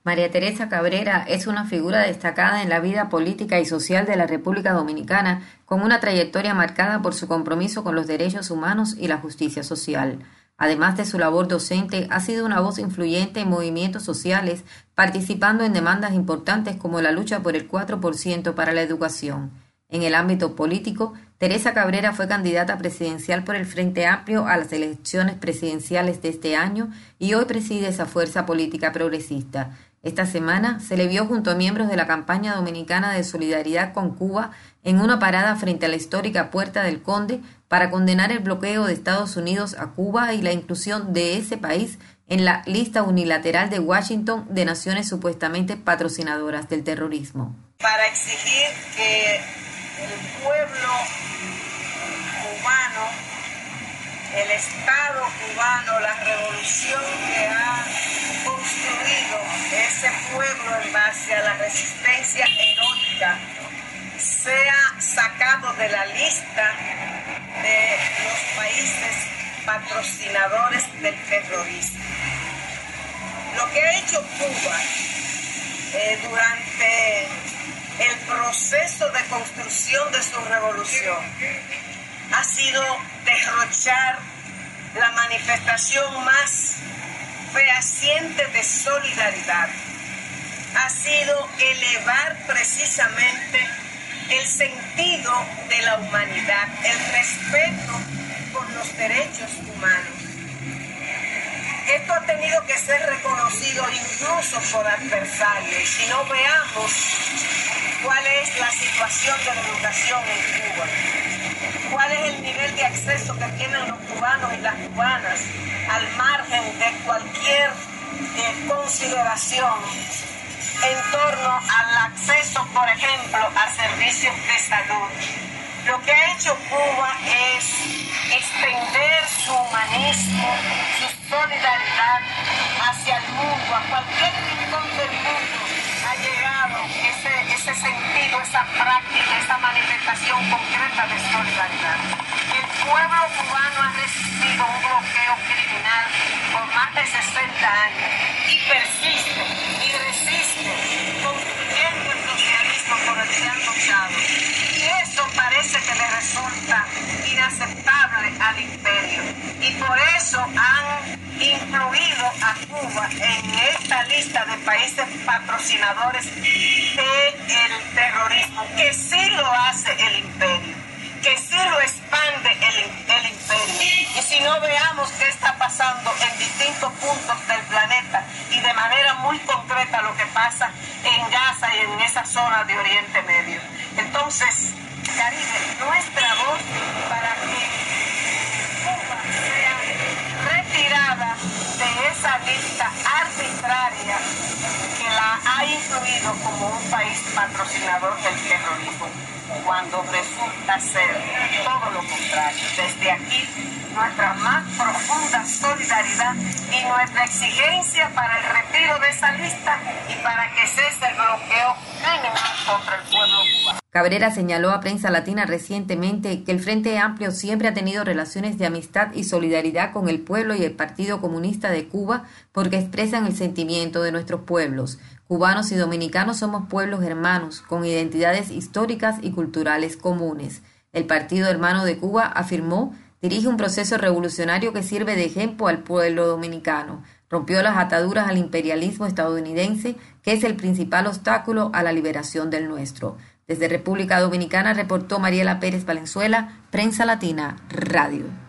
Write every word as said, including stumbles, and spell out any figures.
María Teresa Cabrera es una figura destacada en la vida política y social de la República Dominicana, con una trayectoria marcada por su compromiso con los derechos humanos y la justicia social. Además de su labor docente, ha sido una voz influyente en movimientos sociales, participando en demandas importantes como la lucha por el cuatro por ciento para la educación. En el ámbito político, Teresa Cabrera fue candidata presidencial por el Frente Amplio a las elecciones presidenciales de este año y hoy preside esa fuerza política progresista. Esta semana se le vio junto a miembros de la campaña dominicana de solidaridad con Cuba en una parada frente a la histórica Puerta del Conde para condenar el bloqueo de Estados Unidos a Cuba y la inclusión de ese país en la lista unilateral de Washington de naciones supuestamente patrocinadoras del terrorismo. Para exigir que el pueblo cubano, el Estado cubano, la revolución que ha construido ese pueblo en base a la resistencia heroica, sea sacado de la lista de los países patrocinadores del terrorismo. Lo que ha hecho Cuba eh, durante el proceso de construcción de su revolución ha sido derrochar la manifestación más fehaciente de solidaridad, ha sido elevar precisamente el sentido de la humanidad, el respeto por los derechos humanos. Esto ha tenido que ser reconocido incluso por adversarios. Si no, veamos cuál es la situación de la educación en Cuba, cuál es el nivel de acceso que tienen los cubanos y las cubanas al margen de cualquier eh, consideración en torno al acceso, por ejemplo, a servicios de salud. Lo que ha hecho Cuba es extender su humanismo, su solidaridad hacia el mundo, a cualquier rincón del mundo ha llegado ese, ese sentido, esa práctica, esa manifestación concreta de solidaridad. El pueblo cubano ha resistido un bloqueo criminal por más de sesenta años y persiste y resiste, construyendo el socialismo por el que han luchado. Y eso parece que le resulta inaceptable al imperio. Y por eso han incluido a Cuba en esta lista de países patrocinadores del terrorismo, que sí lo hace el imperio, que sí lo expande el, el imperio. Y si no, veamos qué está pasando en distintos puntos del planeta y de manera muy concreta lo que pasa en Gaza y en esa zona de Oriente Medio. Entonces, Caribe, nuestra voz para que Cuba sea retirada de esa lista arbitraria que la ha incluido como un país patrocinador del terrorismo, cuando resulta ser todo lo contrario. Desde aquí, nuestra más profunda solidaridad y nuestra exigencia para el retiro de esa lista y para que cese el bloqueo criminal contra el pueblo cubano. Cabrera señaló a Prensa Latina recientemente que el Frente Amplio siempre ha tenido relaciones de amistad y solidaridad con el pueblo y el Partido Comunista de Cuba porque expresan el sentimiento de nuestros pueblos. Cubanos y dominicanos somos pueblos hermanos, con identidades históricas y culturales comunes. El Partido Hermano de Cuba, afirmó, dirige un proceso revolucionario que sirve de ejemplo al pueblo dominicano. Rompió las ataduras al imperialismo estadounidense, que es el principal obstáculo a la liberación del nuestro. Desde República Dominicana reportó Mariela Pérez Valenzuela, Prensa Latina Radio.